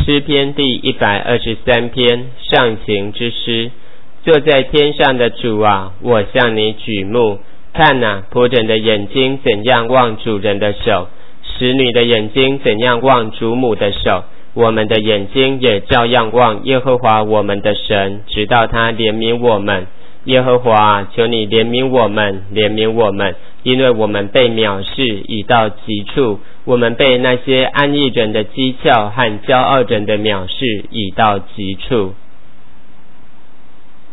诗篇第123篇，上行之诗。坐在天上的主啊，我向你举目。看哪，仆人的眼睛怎样望主人的手，使女的眼睛怎样望主母的手。我们的眼睛也照样望耶和华我们的神，直到他怜悯我们。耶和华啊，求你怜悯我们，怜悯我们，因为我们被藐视已到极处，我们被那些安逸人的讥诮和骄傲人的藐视已到极处。